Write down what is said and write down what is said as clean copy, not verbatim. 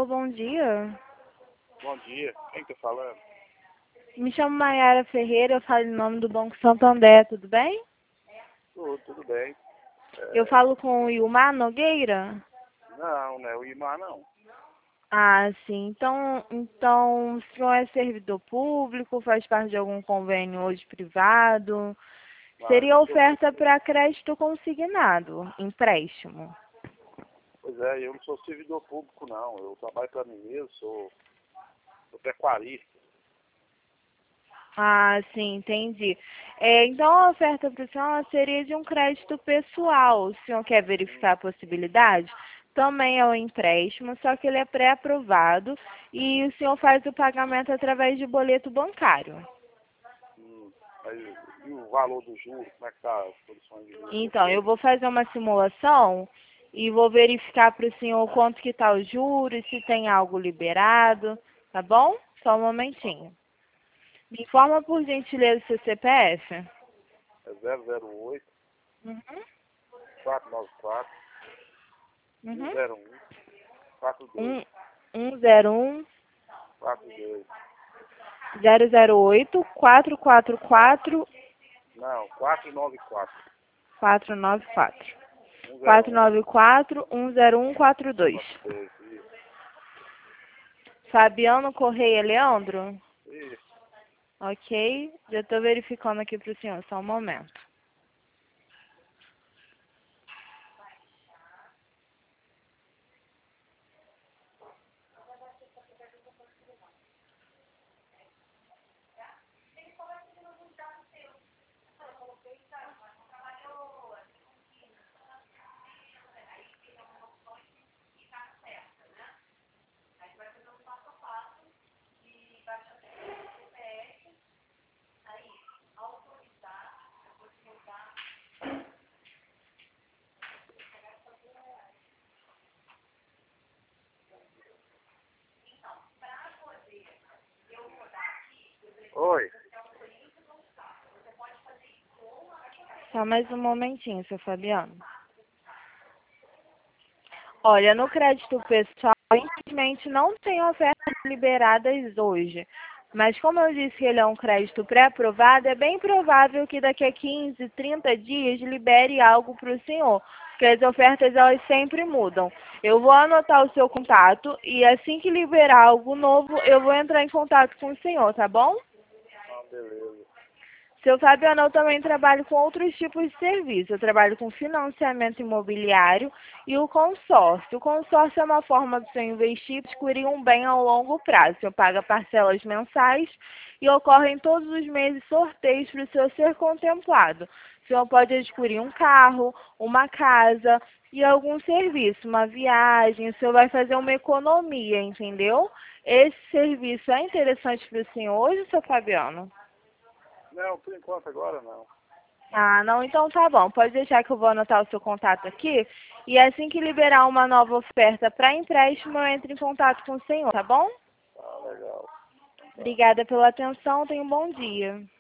Alô, bom dia. Bom dia, quem tá falando? Me chamo Maiara Ferreira, eu falo em nome do Banco Santander, tudo bem? Tudo bem. Eu falo com o Ilmar Nogueira? Não é o Imar não. Ah, sim. Então, o senhor é servidor público, faz parte de algum convênio hoje privado? Mas Seria eu sou, oferta para crédito consignado, empréstimo. pois é, eu não sou servidor público não. Eu trabalho para mim mesmo, sou pecuarista. Ah, sim, entendi. Então, a oferta para o senhor seria de um crédito pessoal. O senhor quer verificar a possibilidade? Também é um empréstimo, só que ele é pré-aprovado e o senhor faz o pagamento através de boleto bancário. Mas e o valor do juro, como é que tá as condições de juros de Então, eu vocês? vou fazer uma simulação e vou verificar para o senhor quanto que está os juros, se tem algo liberado, tá bom? Só um momentinho. Me informa, por gentileza, o seu CPF. É 008 Uhum, 494 uhum. 101 42 101 42. 008 444 Não, 494 494 101 494 10142. 42. Isso. Fabiano Correia Leandro? Isso. Ok, já estou verificando aqui para o senhor, só um momento. Oi. Só mais um momentinho, seu Fabiano. Olha, no crédito pessoal, infelizmente não tem ofertas liberadas hoje. Mas como eu disse que ele é um crédito pré-aprovado, é bem provável que daqui a 15, 30 dias libere algo para o senhor. Porque as ofertas, elas sempre mudam. Eu vou anotar o seu contato e assim que liberar algo novo, eu vou entrar em contato com o senhor, tá bom? Ah, beleza. Seu Fabiano, eu também trabalho com outros tipos de serviço. Eu trabalho com financiamento imobiliário e o consórcio. O consórcio é uma forma de você investir e adquirir um bem a longo prazo. Você paga parcelas mensais e ocorrem todos os meses sorteios para o senhor ser contemplado. O senhor pode adquirir um carro, uma casa e algum serviço, uma viagem. O senhor vai fazer uma economia, entendeu? Esse serviço é interessante para o senhor hoje, seu Fabiano? Não, por enquanto agora não. Ah, não, então tá bom. Pode deixar que eu vou anotar o seu contato aqui. E assim que liberar uma nova oferta para empréstimo, eu entro em contato com o senhor, tá bom? Tá legal. Tá. Obrigada pela atenção. Tenha um bom dia.